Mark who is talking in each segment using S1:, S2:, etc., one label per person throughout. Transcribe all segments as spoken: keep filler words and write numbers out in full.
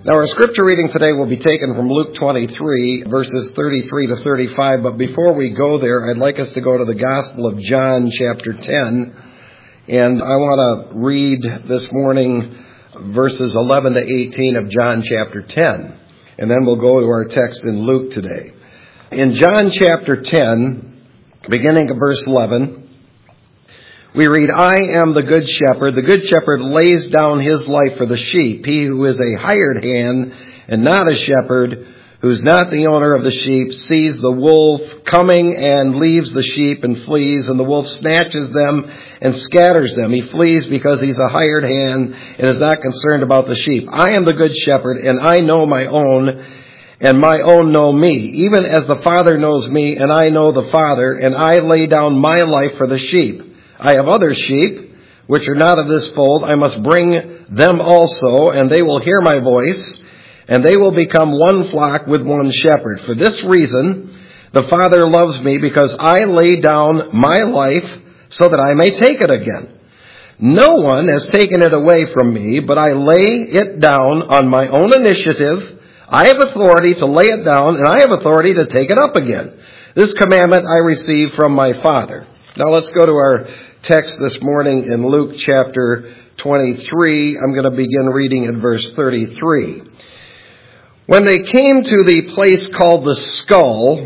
S1: Now, our scripture reading today will be taken from Luke twenty-three, verses thirty-three to thirty-five. But before we go there, I'd like us to go to the Gospel of John, chapter ten. And I want to read this morning verses eleven to eighteen of John, chapter ten. And then we'll go to our text in Luke today. In John, chapter ten, beginning of verse eleven, we read, I am the good shepherd. The good shepherd lays down his life for the sheep. He who is a hired hand and not a shepherd, who's not the owner of the sheep, sees the wolf coming and leaves the sheep and flees, and the wolf snatches them and scatters them. He flees because he's a hired hand and is not concerned about the sheep. I am the good shepherd, and I know my own, and my own know me, even as the Father knows me, and I know the Father, and I lay down my life for the sheep. I have other sheep, which are not of this fold. I must bring them also, and they will hear my voice, and they will become one flock with one shepherd. For this reason, the Father loves me, because I lay down my life so that I may take it again. No one has taken it away from me, but I lay it down on my own initiative. I have authority to lay it down, and I have authority to take it up again. This commandment I received from my Father. Now let's go to our text this morning in Luke chapter twenty-three. I'm going to begin reading at verse thirty-three. When they came to the place called the Skull,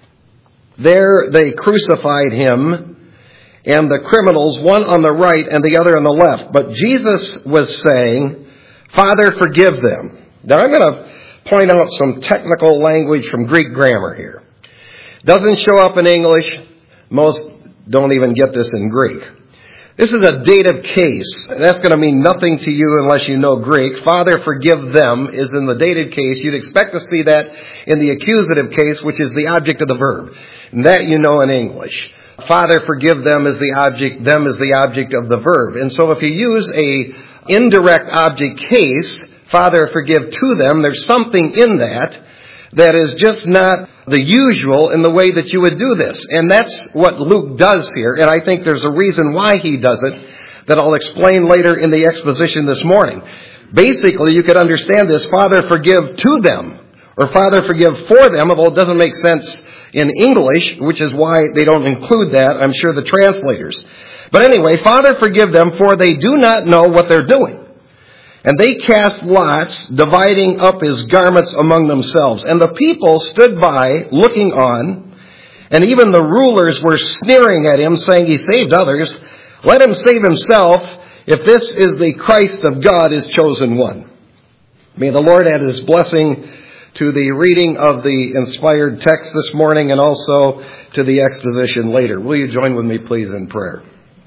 S1: there they crucified him and the criminals, one on the right and the other on the left. But Jesus was saying, Father, forgive them. Now I'm going to point out some technical language from Greek grammar here. Doesn't show up in English. Most don't even get this in Greek. This is a dative case. That's going to mean nothing to you unless you know Greek. Father, forgive them is in the dative case. You'd expect to see that in the accusative case, which is the object of the verb. And that you know in English. Father, forgive them is the object, them is the object of the verb. And so if you use a indirect object case, Father, forgive to them, there's something in that that is just not the usual in the way that you would do this. And that's what Luke does here. And I think there's a reason why he does it that I'll explain later in the exposition this morning. Basically, you could understand this, Father, forgive to them, or Father, forgive for them, although it doesn't make sense in English, which is why they don't include that, I'm sure, the translators. But anyway, Father, forgive them, for they do not know what they're doing. And they cast lots, dividing up his garments among themselves. And the people stood by, looking on, and even the rulers were sneering at him, saying, he saved others. Let him save himself, if this is the Christ of God, his chosen one. May the Lord add his blessing to the reading of the inspired text this morning, and also to the exposition later. Will you join with me, please, in prayer?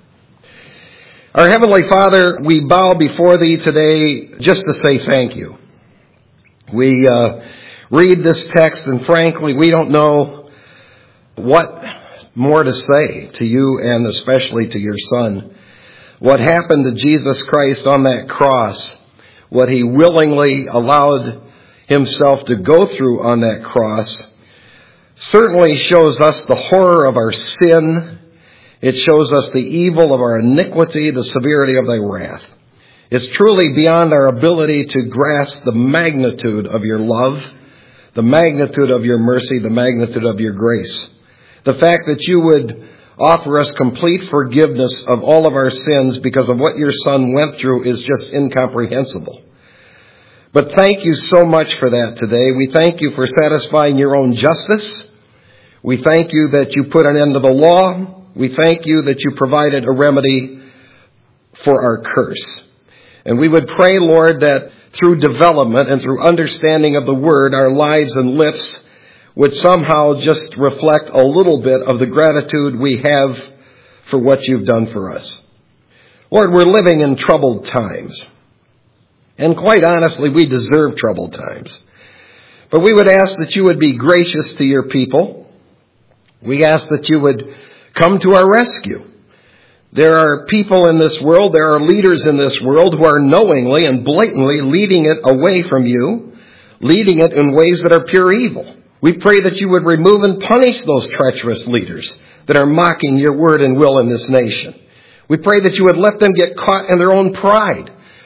S1: Our Heavenly Father, we bow before Thee today just to say thank you. We uh, read this text, and frankly, we don't know what more to say to you, and especially to your Son. What happened to Jesus Christ on that cross, what He willingly allowed Himself to go through on that cross, certainly shows us the horror of our sin. It shows us the evil of our iniquity, the severity of thy wrath. It's truly beyond our ability to grasp the magnitude of your love, the magnitude of your mercy, the magnitude of your grace. The fact that you would offer us complete forgiveness of all of our sins because of what your Son went through is just incomprehensible. But thank you so much for that today. We thank you for satisfying your own justice. We thank you that you put an end to the law. We thank you that you provided a remedy for our curse. And we would pray, Lord, that through development and through understanding of the Word, our lives and lips would somehow just reflect a little bit of the gratitude we have for what you've done for us. Lord, we're living in troubled times. And quite honestly, we deserve troubled times. But we would ask that you would be gracious to your people. We ask that you would come to our rescue. There are people in this world, there are leaders in this world who are knowingly and blatantly leading it away from you, leading it in ways that are pure evil. We pray that you would remove and punish those treacherous leaders that are mocking your word and will in this nation. We pray that you would let them get caught in their own pride,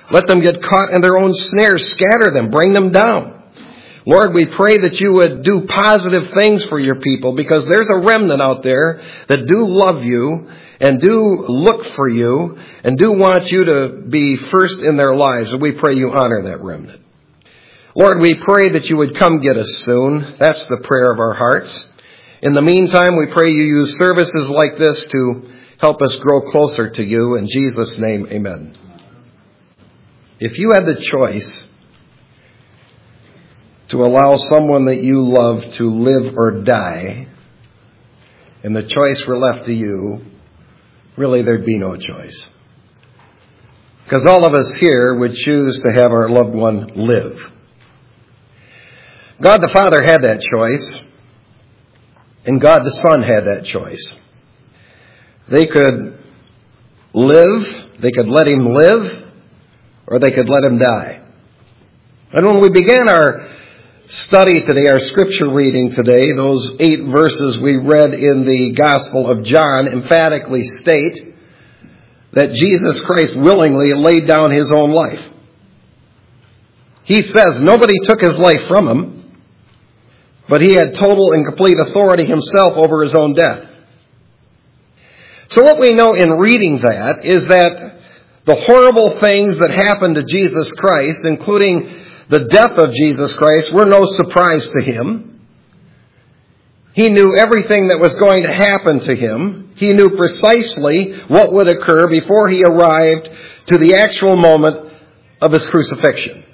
S1: Let them get caught in their own snares. Scatter them. Bring them down. Lord, we pray that you would do positive things for your people, because there's a remnant out there that do love you and do look for you and do want you to be first in their lives. And we pray you honor that remnant. Lord, we pray that you would come get us soon. That's the prayer of our hearts. In the meantime, we pray you use services like this to help us grow closer to you. In Jesus' name, amen. If you had the choice to allow someone that you love to live or die, and the choice were left to you, really there'd be no choice. Because all of us here would choose to have our loved one live. God the Father had that choice, and God the Son had that choice. They could live, they could let him live, or they could let him die. And when we began our study today, our scripture reading today, those eight verses we read in the Gospel of John emphatically state that Jesus Christ willingly laid down his own life. He says nobody took his life from him, but he had total and complete authority himself over his own death. So what we know in reading that is that the horrible things that happened to Jesus Christ, including the death of Jesus Christ, were no surprise to him. He knew everything that was going to happen to him. He knew precisely what would occur before he arrived to the actual moment of his crucifixion.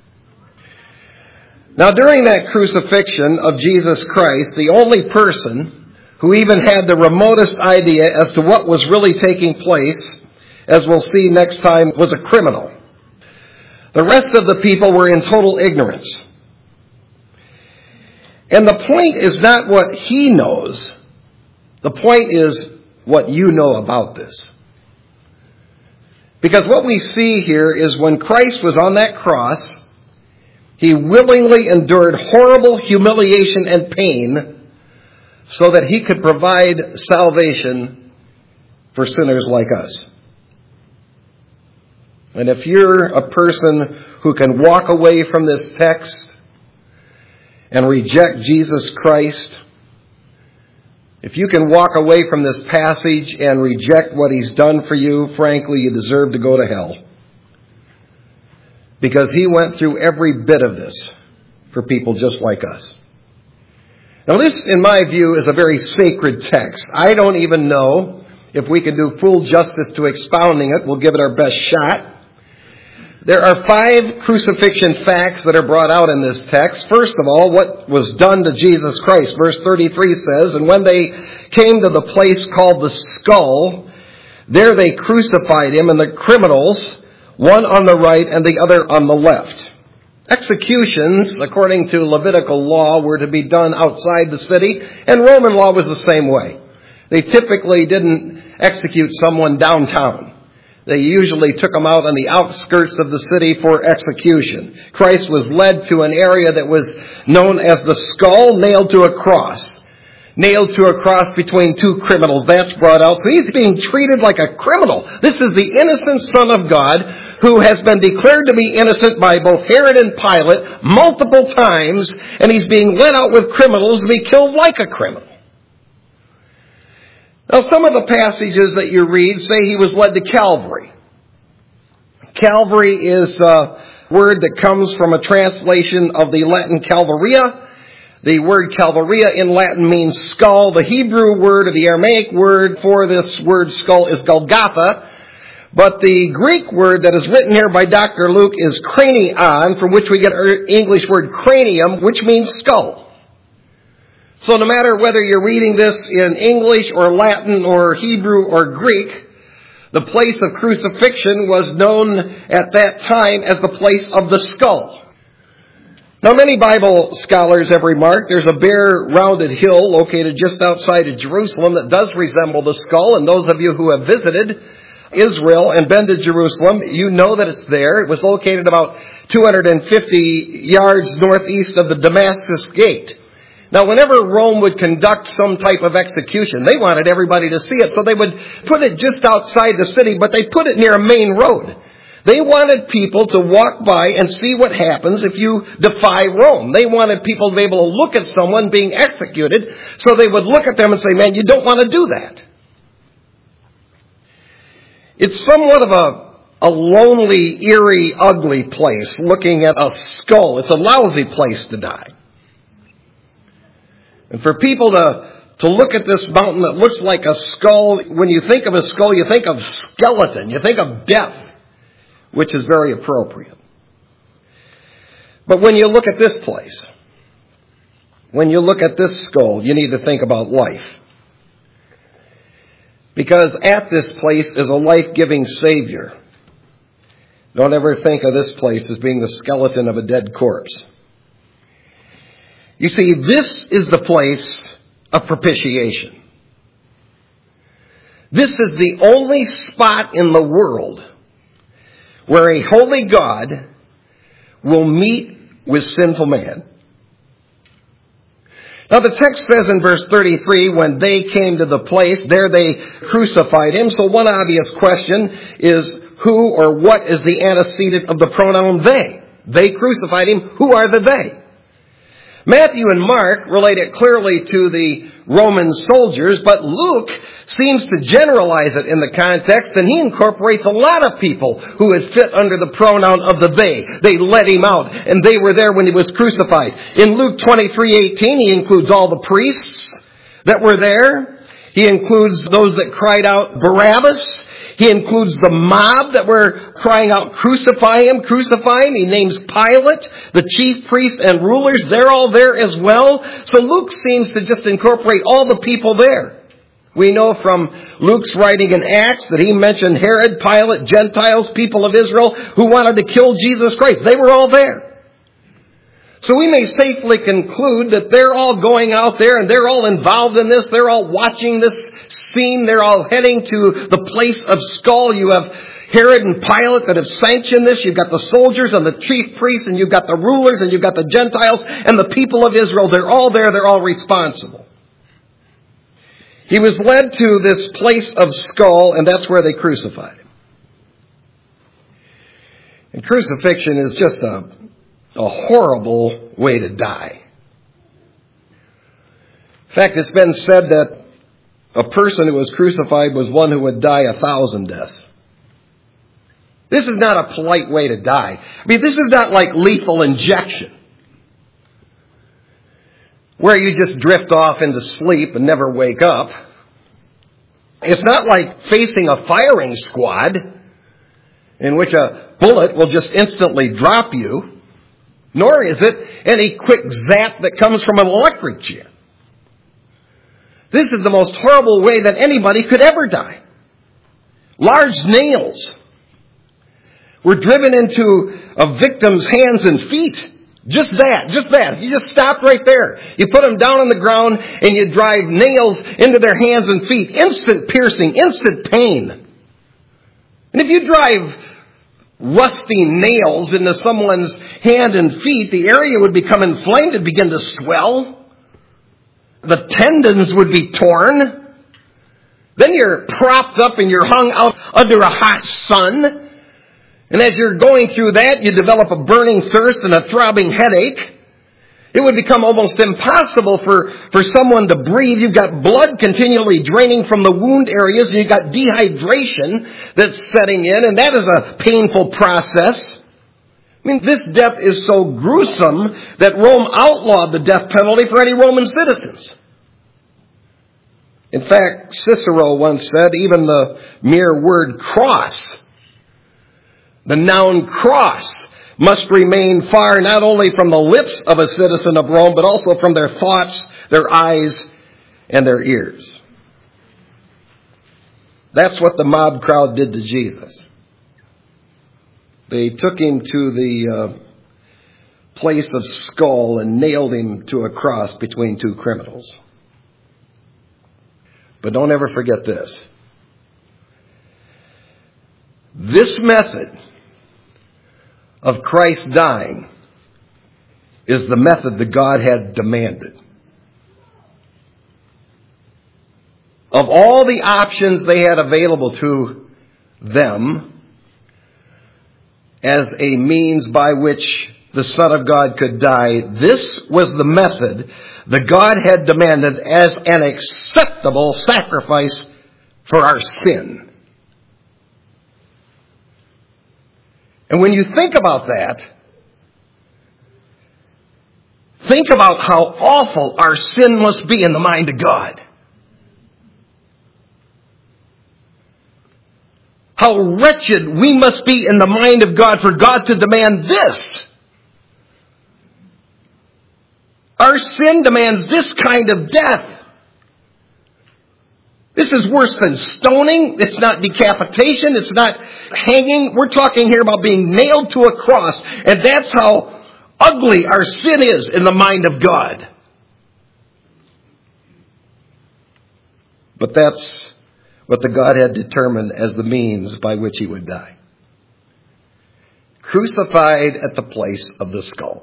S1: Now, during that crucifixion of Jesus Christ, the only person who even had the remotest idea as to what was really taking place, as we'll see next time, was a criminal. The rest of the people were in total ignorance. And the point is not what he knows. The point is what you know about this. Because what we see here is when Christ was on that cross, he willingly endured horrible humiliation and pain so that he could provide salvation for sinners like us. And if you're a person who can walk away from this text and reject Jesus Christ, if you can walk away from this passage and reject what he's done for you, frankly, you deserve to go to hell. Because he went through every bit of this for people just like us. Now this, in my view, is a very sacred text. I don't even know if we can do full justice to expounding it. We'll give it our best shot. There are five crucifixion facts that are brought out in this text. First of all, what was done to Jesus Christ. Verse thirty-three says, "And when they came to the place called the Skull, there they crucified him and the criminals, one on the right and the other on the left." Executions, according to Levitical law, were to be done outside the city, and Roman law was the same way. They typically didn't execute someone downtown. They usually took them out on the outskirts of the city for execution. Christ was led to an area that was known as the Skull, nailed to a cross. Nailed to a cross between two criminals. That's brought out. So he's being treated like a criminal. This is the innocent Son of God who has been declared to be innocent by both Herod and Pilate multiple times, and he's being led out with criminals to be killed like a criminal. Now, some of the passages that you read say he was led to Calvary. Calvary is a word that comes from a translation of the Latin Calvaria. The word Calvaria in Latin means skull. The Hebrew word or the Aramaic word for this word skull is Golgotha. But the Greek word that is written here by Doctor Luke is cranion, from which we get our English word cranium, which means skull. So no matter whether you're reading this in English or Latin or Hebrew or Greek, the place of crucifixion was known at that time as the place of the skull. Now, many Bible scholars have remarked there's a bare, rounded hill located just outside of Jerusalem that does resemble the skull, and those of you who have visited Israel and been to Jerusalem, you know that it's there. It was located about two hundred fifty yards northeast of the Damascus Gate. Now, whenever Rome would conduct some type of execution, they wanted everybody to see it, so they would put it just outside the city, but they put it near a main road. They wanted people to walk by and see what happens if you defy Rome. They wanted people to be able to look at someone being executed, so they would look at them and say, man, you don't want to do that. It's somewhat of a, a lonely, eerie, ugly place, looking at a skull. It's a lousy place to die. And for people to, to look at this mountain that looks like a skull, when you think of a skull, you think of skeleton, you think of death, which is very appropriate. But when you look at this place, when you look at this skull, you need to think about life. Because at this place is a life-giving Savior. Don't ever think of this place as being the skeleton of a dead corpse. You see, this is the place of propitiation. This is the only spot in the world where a holy God will meet with sinful man. Now the text says in verse thirty-three, when they came to the place, there they crucified him. So one obvious question is, who or what is the antecedent of the pronoun they? They crucified him. Who are the they? Matthew and Mark relate it clearly to the Roman soldiers, but Luke seems to generalize it in the context, and he incorporates a lot of people who would fit under the pronoun of the they. They led him out, and they were there when he was crucified. In Luke twenty-three eighteen, he includes all the priests that were there. He includes those that cried out, Barabbas. He includes the mob that were crying out, crucify him, crucify him. He names Pilate, the chief priests and rulers. They're all there as well. So Luke seems to just incorporate all the people there. We know from Luke's writing in Acts that he mentioned Herod, Pilate, Gentiles, people of Israel who wanted to kill Jesus Christ. They were all there. So we may safely conclude that they're all going out there and they're all involved in this. They're all watching this scene. They're all heading to the place of skull. You have Herod and Pilate that have sanctioned this. You've got the soldiers and the chief priests, and you've got the rulers, and you've got the Gentiles and the people of Israel. They're all there. They're all responsible. He was led to this place of skull, and that's where they crucified him. And crucifixion is just a A horrible way to die. In fact, it's been said that a person who was crucified was one who would die a thousand deaths. This is not a polite way to die. I mean, this is not like lethal injection, where you just drift off into sleep and never wake up. It's not like facing a firing squad in which a bullet will just instantly drop you. Nor is it any quick zap that comes from an electric chair. This is the most horrible way that anybody could ever die. Large nails were driven into a victim's hands and feet. Just that, just that. You just stopped right there. You put them down on the ground and you drive nails into their hands and feet. Instant piercing, instant pain. And if you drive rusty nails into someone's hand and feet, the area would become inflamed and begin to swell. The tendons would be torn. Then you're propped up and you're hung out under a hot sun. And as you're going through that, you develop a burning thirst and a throbbing headache. It would become almost impossible for, for someone to breathe. You've got blood continually draining from the wound areas, and you've got dehydration that's setting in, and that is a painful process. I mean, this death is so gruesome that Rome outlawed the death penalty for any Roman citizens. In fact, Cicero once said even the mere word cross, the noun cross, must remain far not only from the lips of a citizen of Rome, but also from their thoughts, their eyes, and their ears. That's what the mob crowd did to Jesus. They took him to the uh, place of skull and nailed him to a cross between two criminals. But don't ever forget this. This method of Christ dying is the method that God had demanded. Of all the options they had available to them, as a means by which the Son of God could die. This was the method the Godhead demanded as an acceptable sacrifice for our sin. And when you think about that, think about how awful our sin must be in the mind of God. How wretched we must be in the mind of God for God to demand this. Our sin demands this kind of death. This is worse than stoning. It's not decapitation. It's not hanging. We're talking here about being nailed to a cross. And that's how ugly our sin is in the mind of God. But that's what the Godhead determined as the means by which he would die. Crucified at the place of the skull.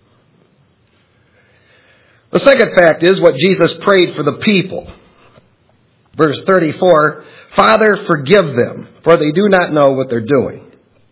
S1: The second fact is what Jesus prayed for the people. Verse thirty-four, Father, forgive them, for they do not know what they're doing.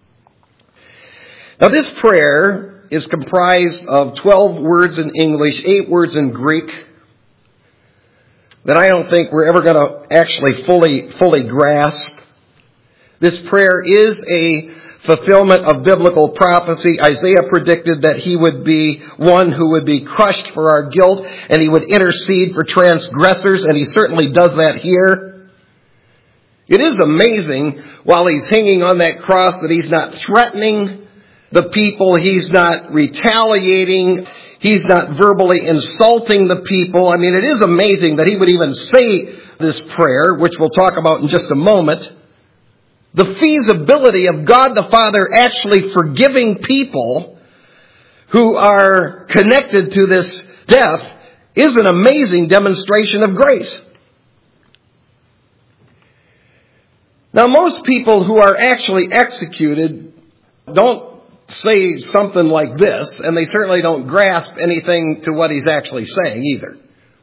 S1: Now this prayer is comprised of twelve words in English, eight words in Greek, that I don't think we're ever going to actually fully, fully grasp. This prayer is a fulfillment of biblical prophecy. Isaiah predicted that he would be one who would be crushed for our guilt, and he would intercede for transgressors, and he certainly does that here. It is amazing, while he's hanging on that cross, that he's not threatening the people, he's not retaliating, he's not verbally insulting the people. I mean, it is amazing that he would even say this prayer, which we'll talk about in just a moment. The feasibility of God the Father actually forgiving people who are connected to this death is an amazing demonstration of grace. Now, most people who are actually executed don't say something like this, and they certainly don't grasp anything to what he's actually saying either.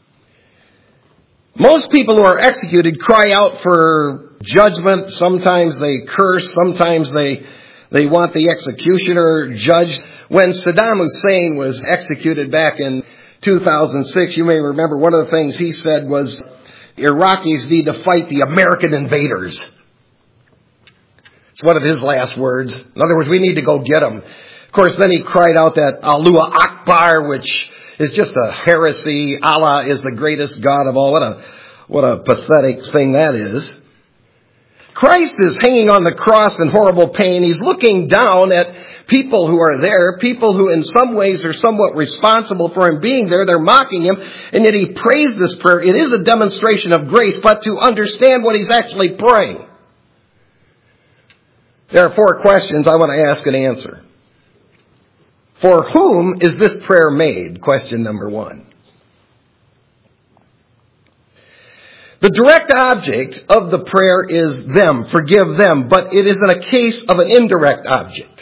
S1: Most people who are executed cry out for judgment. Sometimes they curse. Sometimes they they want the executioner judged. When Saddam Hussein was executed back in two thousand six, you may remember one of the things he said was, Iraqis need to fight the American invaders. It's one of his last words. In other words, we need to go get them. Of course, then he cried out that Allahu Akbar, which is just a heresy. Allah is the greatest God of all. What a, what a pathetic thing that is. Christ is hanging on the cross in horrible pain. He's looking down at people who are there, people who in some ways are somewhat responsible for him being there. They're mocking him, and yet he prays this prayer. It is a demonstration of grace, but to understand what he's actually praying. There are four questions I want to ask and answer. For whom is this prayer made? Question number one. The direct object of the prayer is them, forgive them, but it is in a case of an indirect object.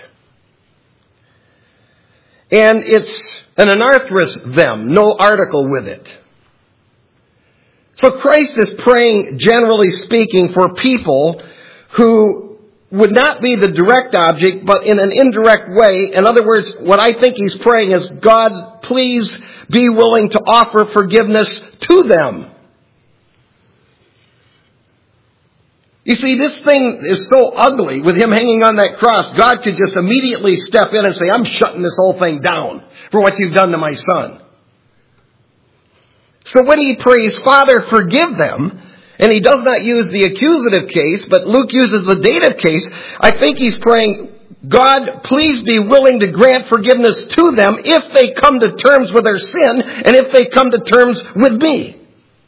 S1: And it's an anarthrous them, no article with it. So Christ is praying, generally speaking, for people who would not be the direct object, but in an indirect way. In other words, what I think he's praying is, God, please be willing to offer forgiveness to them. You see, this thing is so ugly with him hanging on that cross. God could just immediately step in and say, I'm shutting this whole thing down for what you've done to my son. So when he prays, Father, forgive them, and he does not use the accusative case, but Luke uses the dative case, I think he's praying, God, please be willing to grant forgiveness to them if they come to terms with their sin and if they come to terms with me.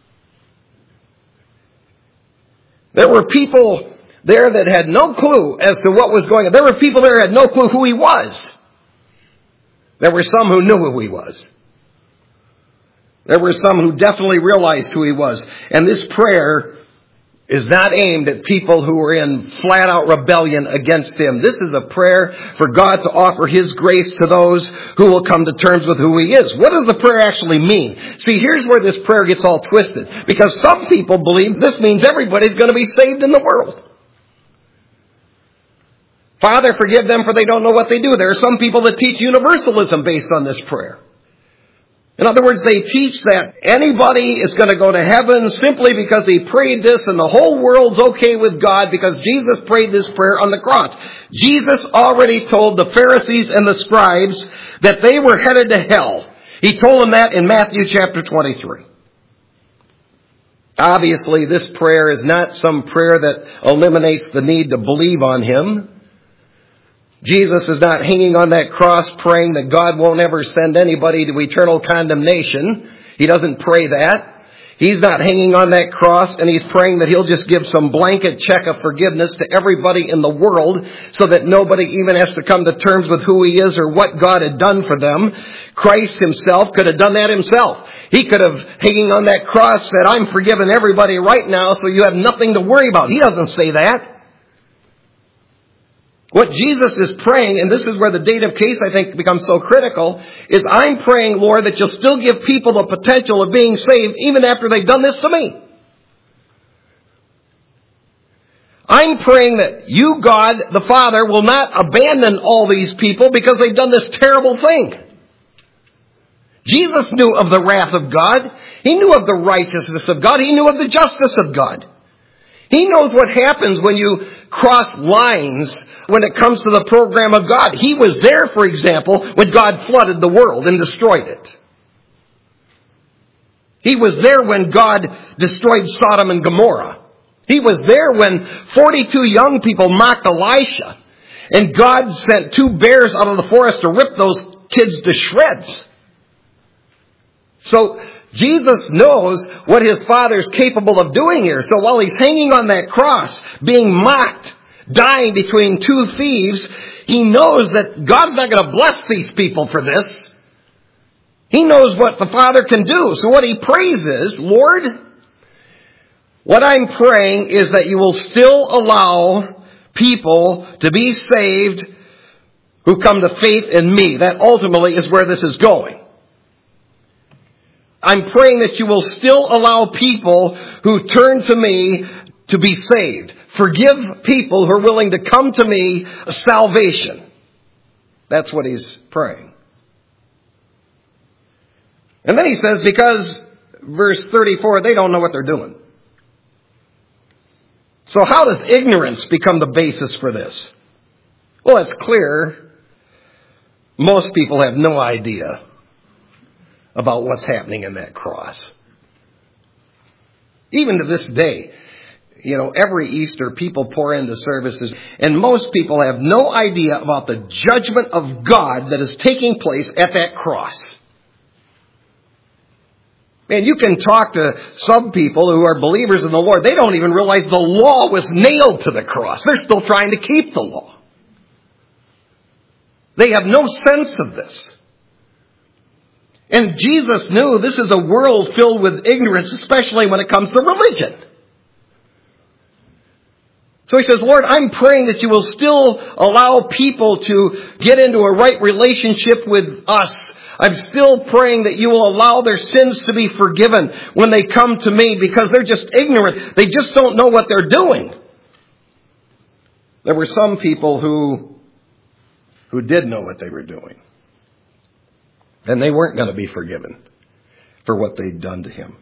S1: There were people there that had no clue as to what was going on. There were people there who had no clue who he was. There were some who knew who he was. There were some who definitely realized who he was. And this prayer is not aimed at people who were in flat-out rebellion against him. This is a prayer for God to offer his grace to those who will come to terms with who he is. What does the prayer actually mean? See, here's where this prayer gets all twisted. Because some people believe this means everybody's going to be saved in the world. Father, forgive them for they don't know what they do. There are some people that teach universalism based on this prayer. In other words, they teach that anybody is going to go to heaven simply because he prayed this and the whole world's okay with God because Jesus prayed this prayer on the cross. Jesus already told the Pharisees and the scribes that they were headed to hell. He told them that in Matthew chapter twenty-three. Obviously, this prayer is not some prayer that eliminates the need to believe on him. Jesus is not hanging on that cross praying that God won't ever send anybody to eternal condemnation. He doesn't pray that. He's not hanging on that cross and he's praying that he'll just give some blanket check of forgiveness to everybody in the world so that nobody even has to come to terms with who he is or what God had done for them. Christ himself could have done that himself. He could have, hanging on that cross, said, I'm forgiving everybody right now so you have nothing to worry about. He doesn't say that. What Jesus is praying, and this is where the dative case I think becomes so critical, is I'm praying, Lord, that you'll still give people the potential of being saved even after they've done this to me. I'm praying that you, God, the Father, will not abandon all these people because they've done this terrible thing. Jesus knew of the wrath of God. He knew of the righteousness of God. He knew of the justice of God. He knows what happens when you cross lines when it comes to the program of God. He was there, for example, when God flooded the world and destroyed it. He was there when God destroyed Sodom and Gomorrah. He was there when forty-two young people mocked Elisha, and God sent two bears out of the forest to rip those kids to shreds. So Jesus knows what his Father's capable of doing here. So while he's hanging on that cross, being mocked, dying between two thieves, he knows that God's not going to bless these people for this. He knows what the Father can do. So what he prays is, Lord, what I'm praying is that you will still allow people to be saved who come to faith in me. That ultimately is where this is going. I'm praying that you will still allow people who turn to me to be saved. Forgive people who are willing to come to me salvation. That's what he's praying. And then he says, because, verse thirty-four, they don't know what they're doing. So how does ignorance become the basis for this? Well, it's clear. Most people have no idea about what's happening in that cross. Even to this day, you know, every Easter people pour into services, and most people have no idea about the judgment of God that is taking place at that cross. Man, you can talk to some people who are believers in the Lord. They don't even realize the law was nailed to the cross. They're still trying to keep the law. They have no sense of this. And Jesus knew this is a world filled with ignorance, especially when it comes to religion. So he says, Lord, I'm praying that you will still allow people to get into a right relationship with us. I'm still praying that you will allow their sins to be forgiven when they come to me because they're just ignorant. They just don't know what they're doing. There were some people who, who did know what they were doing. And they weren't going to be forgiven for what they'd done to him.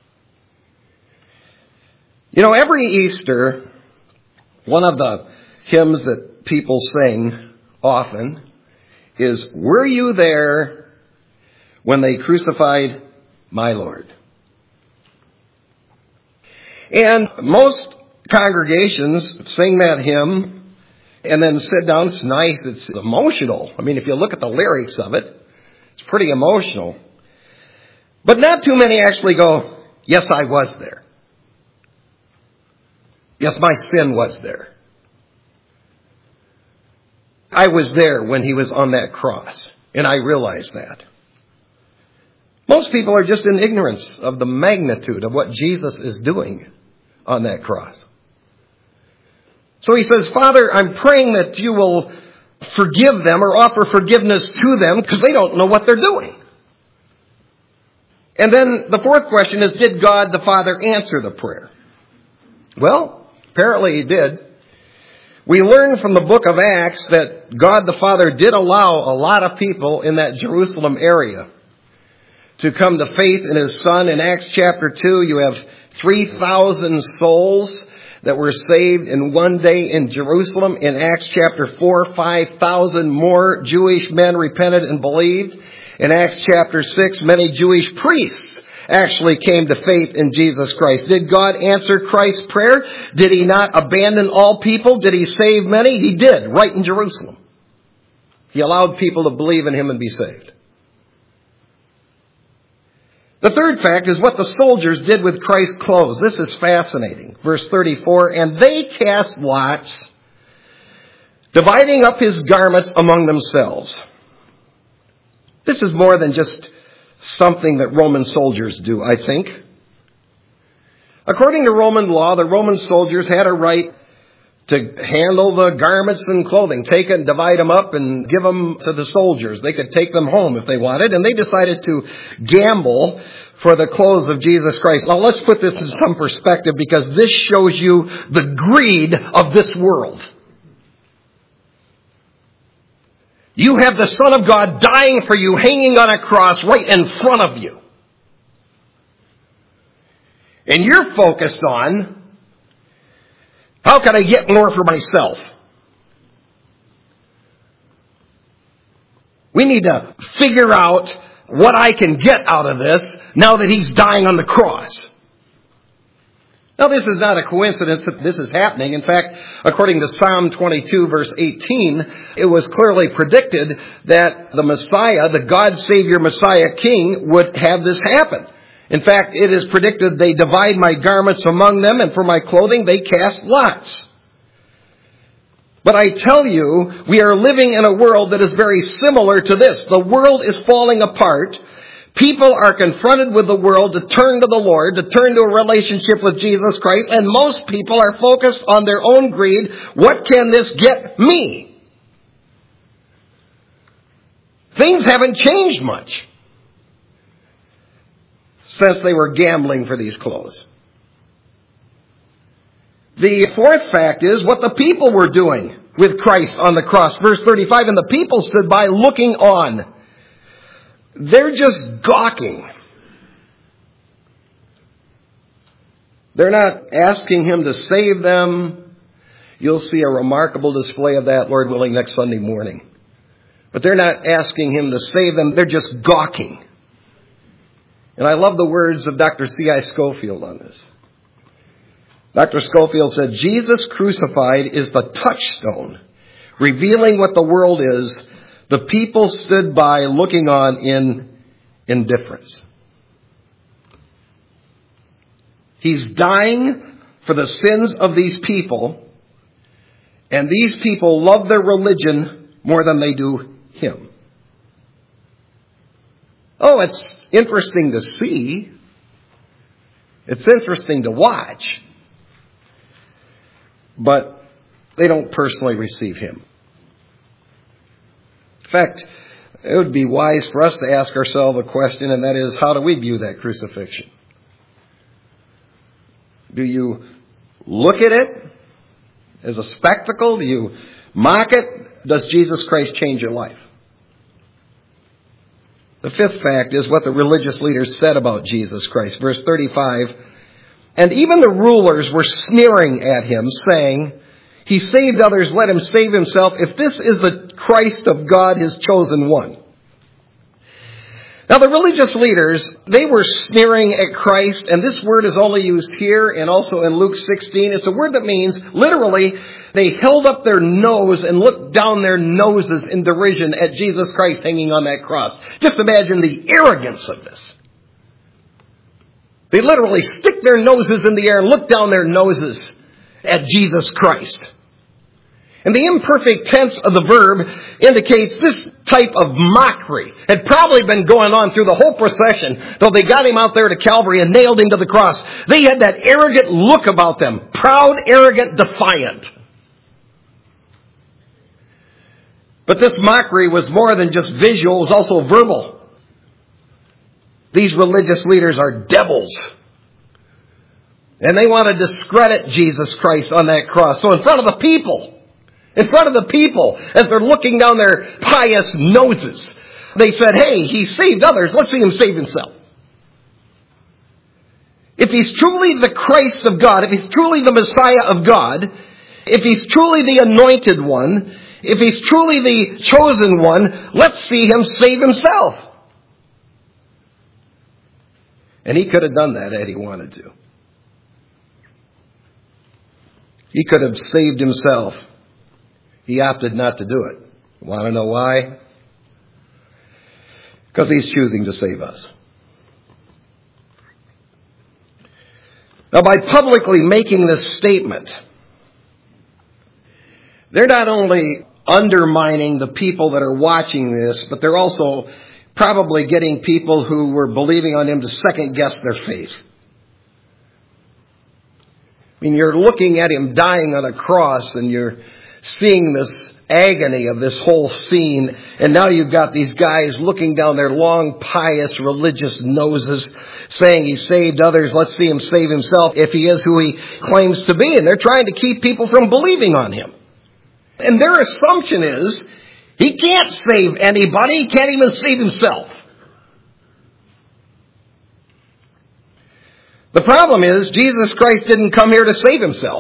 S1: You know, every Easter, one of the hymns that people sing often is, were you there when they crucified my Lord? And most congregations sing that hymn and then sit down. It's nice. It's emotional. I mean, if you look at the lyrics of it, it's pretty emotional. But not too many actually go, yes, I was there. Yes, my sin was there. I was there when he was on that cross, and I realized that. Most people are just in ignorance of the magnitude of what Jesus is doing on that cross. So he says, Father, I'm praying that you will forgive them or offer forgiveness to them because they don't know what they're doing. And then the fourth question is, did God the Father answer the prayer? Well, apparently he did. We learn from the book of Acts that God the Father did allow a lot of people in that Jerusalem area to come to faith in His Son. In Acts chapter two, you have three thousand souls that were saved in one day in Jerusalem. In Acts chapter four, five thousand more Jewish men repented and believed. In Acts chapter six, many Jewish priests actually came to faith in Jesus Christ. Did God answer Christ's prayer? Did He not abandon all people? Did He save many? He did, right in Jerusalem. He allowed people to believe in Him and be saved. The third fact is what the soldiers did with Christ's clothes. This is fascinating. Verse thirty-four, and they cast lots, dividing up His garments among themselves. This is more than just something that Roman soldiers do, I think. According to Roman law, the Roman soldiers had a right to handle the garments and clothing, take it and divide them up and give them to the soldiers. They could take them home if they wanted, and they decided to gamble for the clothes of Jesus Christ. Now let's put this in some perspective, because this shows you the greed of this world. You have the Son of God dying for you, hanging on a cross right in front of you. And you're focused on, how can I get more for myself? We need to figure out what I can get out of this now that He's dying on the cross. Now, this is not a coincidence that this is happening. In fact, according to Psalm twenty-two, verse eighteen, it was clearly predicted that the Messiah, the God Savior Messiah King, would have this happen. In fact, it is predicted, they divide my garments among them, and for my clothing they cast lots. But I tell you, we are living in a world that is very similar to this. The world is falling apart. People are confronted with the world to turn to the Lord, to turn to a relationship with Jesus Christ, and most people are focused on their own greed. What can this get me? Things haven't changed much since they were gambling for these clothes. The fourth fact is what the people were doing with Christ on the cross. Verse thirty-five, and the people stood by looking on. They're just gawking. They're not asking Him to save them. You'll see a remarkable display of that, Lord willing, next Sunday morning. But they're not asking Him to save them. They're just gawking. And I love the words of Doctor C I Scofield on this. Doctor Scofield said, Jesus crucified is the touchstone, revealing what the world is. The people stood by looking on in indifference. He's dying for the sins of these people, and these people love their religion more than they do Him. Oh, it's interesting to see. It's interesting to watch. But they don't personally receive Him. In fact, it would be wise for us to ask ourselves a question, and that is, how do we view that crucifixion? Do you look at it as a spectacle? Do you mock it? Does Jesus Christ change your life? The fifth fact is what the religious leaders said about Jesus Christ. Verse thirty-five, and even the rulers were sneering at Him, saying, He saved others, let Him save Himself, if this is the Christ of God, His chosen one. Now the religious leaders, they were sneering at Christ, and this word is only used here and also in Luke sixteen. It's a word that means, literally, they held up their nose and looked down their noses in derision at Jesus Christ hanging on that cross. Just imagine the arrogance of this. They literally stick their noses in the air and look down their noses at Jesus Christ. And the imperfect tense of the verb indicates this type of mockery had probably been going on through the whole procession, though they got Him out there to Calvary and nailed Him to the cross. They had that arrogant look about them. Proud, arrogant, defiant. But this mockery was more than just visual, it was also verbal. These religious leaders are devils. And they want to discredit Jesus Christ on that cross. So in front of the people, In front of the people, as they're looking down their pious noses, they said, hey, he saved others. Let's see him save himself. If he's truly the Christ of God, if he's truly the Messiah of God, if he's truly the anointed one, if he's truly the chosen one, let's see him save himself. And he could have done that had he wanted to. He could have saved himself. He opted not to do it. Want to know why? Because he's choosing to save us. Now, by publicly making this statement, they're not only undermining the people that are watching this, but they're also probably getting people who were believing on him to second guess their faith. I mean, you're looking at him dying on a cross and you're seeing this agony of this whole scene, and now you've got these guys looking down their long, pious, religious noses saying he saved others, let's see him save himself if he is who he claims to be. And they're trying to keep people from believing on him. And their assumption is, he can't save anybody, he can't even save himself. The problem is, Jesus Christ didn't come here to save himself.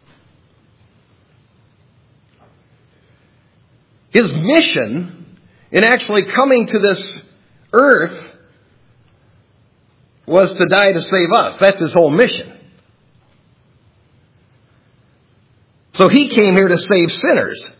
S1: His mission in actually coming to this earth was to die to save us. That's his whole mission. So he came here to save sinners.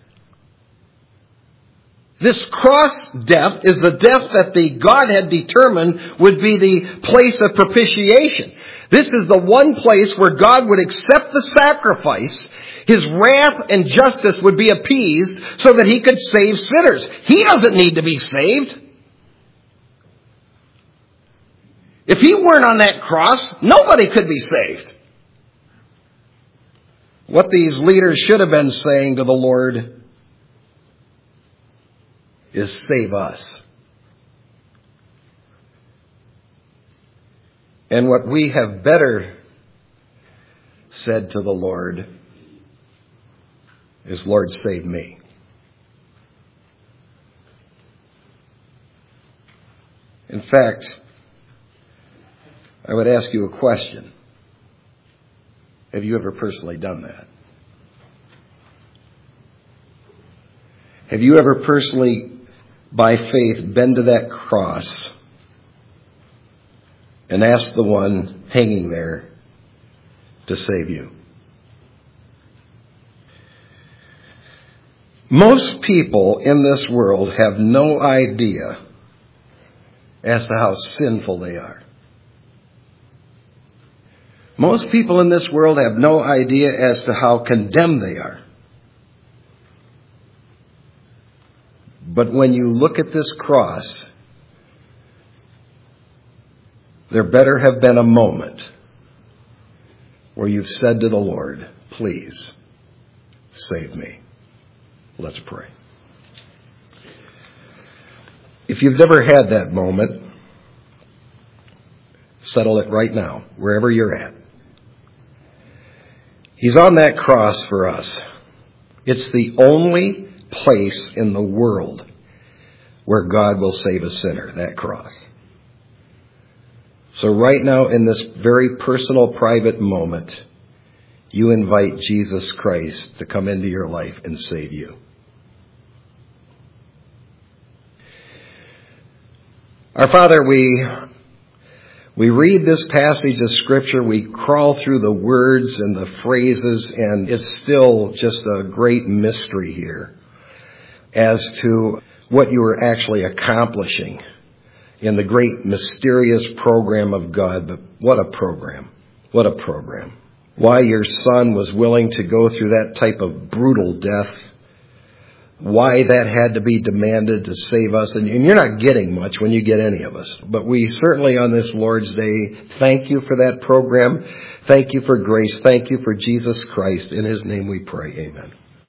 S1: This cross death is the death that the Godhead determined would be the place of propitiation. This is the one place where God would accept the sacrifice. His wrath and justice would be appeased so that he could save sinners. He doesn't need to be saved. If he weren't on that cross, nobody could be saved. What these leaders should have been saying to the Lord is, save us. And what we have better said to the Lord is, Lord, save me. In fact, I would ask you a question. Have you ever personally done that? Have you ever personally, by faith, been to that cross and asked the one hanging there to save you? Most people in this world have no idea as to how sinful they are. Most people in this world have no idea as to how condemned they are. But when you look at this cross, there better have been a moment where you've said to the Lord, please, save me. Let's pray. If you've never had that moment, settle it right now, wherever you're at. He's on that cross for us. It's the only place in the world where God will save a sinner, that cross. So right now, in this very personal, private moment, you invite Jesus Christ to come into your life and save you. Our Father, we we read this passage of Scripture, we crawl through the words and the phrases, and it's still just a great mystery here as to what you are actually accomplishing in the great mysterious program of God. But what a program. What a program. Why your Son was willing to go through that type of brutal death. Why that had to be demanded to save us. And you're not getting much when you get any of us. But we certainly on this Lord's Day thank you for that program. Thank you for grace. Thank you for Jesus Christ. In His name we pray. Amen.